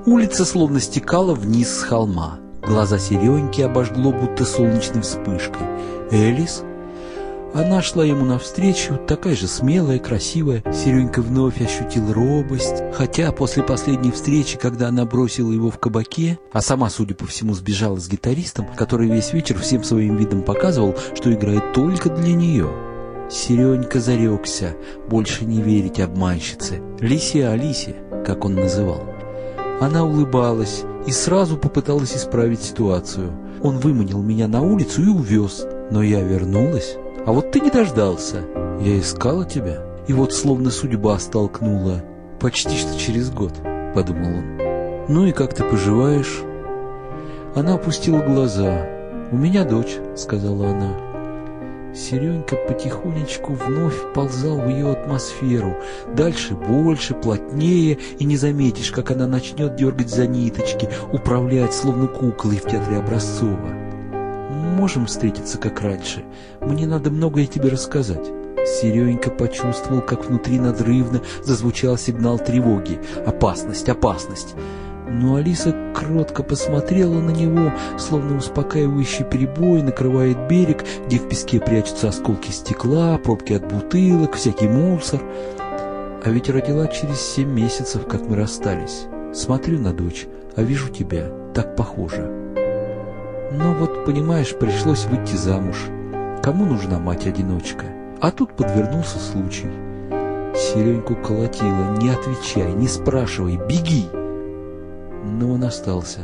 Улица словно стекала вниз с холма. Глаза Сереньки обожгло будто солнечной вспышкой. «Элис?» Она шла ему навстречу, такая же смелая, красивая. Серенька вновь ощутил робость, хотя после последней встречи, когда она бросила его в кабаке, а сама, судя по всему, сбежала с гитаристом, который весь вечер всем своим видом показывал, что играет только для нее. Серенька зарекся больше не верить обманщице, Лисе Алисе, как он называл. Она улыбалась и сразу попыталась исправить ситуацию. Он выманил меня на улицу и увез, но я вернулась. А вот ты не дождался. Я искала тебя. И вот словно судьба столкнула. Почти что через год, подумал он. Ну и как ты поживаешь? Она опустила глаза. У меня дочь, сказала она. Серенька потихонечку вновь вползал в ее атмосферу. Дальше больше, плотнее, и не заметишь, как она начнет дергать за ниточки, управлять, словно куклой в театре Образцова. Можем встретиться, как раньше. Мне надо многое тебе рассказать. Серенька почувствовал, как внутри надрывно зазвучал сигнал тревоги. Опасность, опасность. Но Алиса кротко посмотрела на него, словно успокаивающий перебой накрывает берег, где в песке прячутся осколки стекла, пробки от бутылок, всякий мусор. А ведь родила через 7 месяцев, как мы расстались. Смотрю на дочь, а вижу тебя. Так похоже. Но вот, понимаешь, пришлось выйти замуж. Кому нужна мать-одиночка? А тут подвернулся случай. Сереньку колотило. Не отвечай, не спрашивай, беги. Но он остался.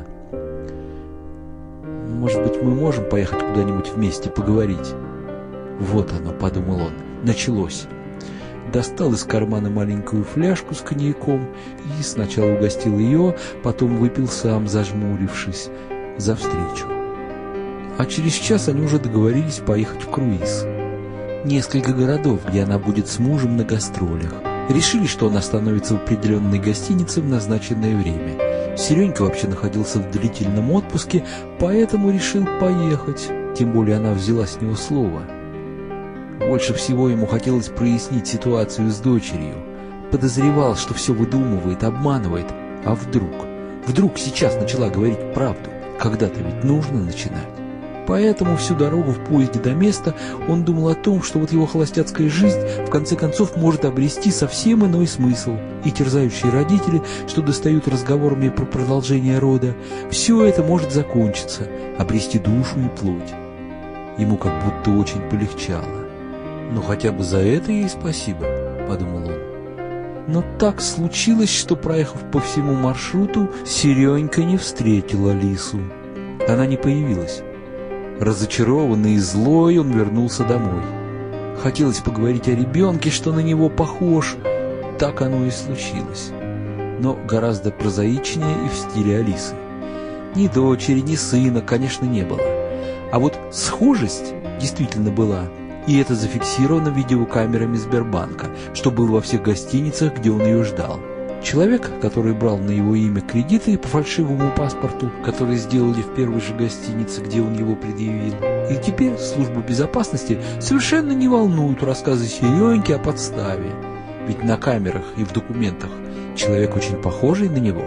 Может быть, мы можем поехать куда-нибудь вместе поговорить? Вот оно, подумал он, началось. Достал из кармана маленькую фляжку с коньяком и сначала угостил ее, потом выпил сам, зажмурившись, за встречу. А через час они уже договорились поехать в круиз. Несколько городов, где она будет с мужем на гастролях. Решили, что он остановится в определенной гостинице в назначенное время. Серенька вообще находился в длительном отпуске, поэтому решил поехать. Тем более она взяла с него слово. Больше всего ему хотелось прояснить ситуацию с дочерью. Подозревал, что все выдумывает, обманывает. А вдруг сейчас начала говорить правду. Когда-то ведь нужно начинать. Поэтому всю дорогу в поезде до места он думал о том, что вот его холостяцкая жизнь в конце концов может обрести совсем иной смысл. И терзающие родители, что достают разговорами про продолжение рода, все это может закончиться, обрести душу и плоть. Ему как будто очень полегчало. «Ну хотя бы за это ей спасибо», — подумал он. Но так случилось, что, проехав по всему маршруту, Серенька не встретил Алису. Она не появилась. Разочарованный и злой, он вернулся домой. Хотелось поговорить о ребенке, что на него похож. Так оно и случилось. Но гораздо прозаичнее и в стиле Алисы. Ни дочери, ни сына, конечно, не было. А вот схожесть действительно была. И это зафиксировано видеокамерами Сбербанка, что было во всех гостиницах, где он ее ждал. Человек, который брал на его имя кредиты по фальшивому паспорту, который сделали в первой же гостинице, где он его предъявил. И теперь службу безопасности совершенно не волнуют рассказы Сереньки о подставе. Ведь на камерах и в документах человек очень похожий на него.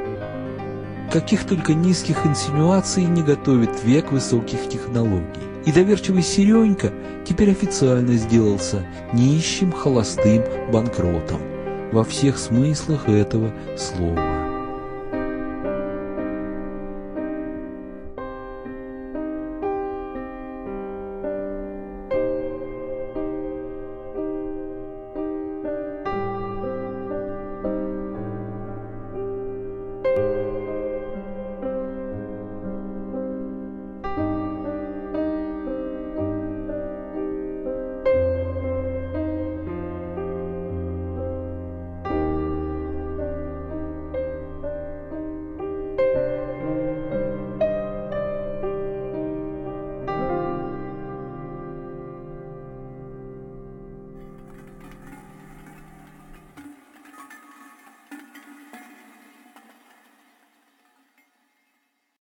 Каких только низких инсинуаций не готовит век высоких технологий. И доверчивый Серенька теперь официально сделался нищим, холостым банкротом. Во всех смыслах этого слова.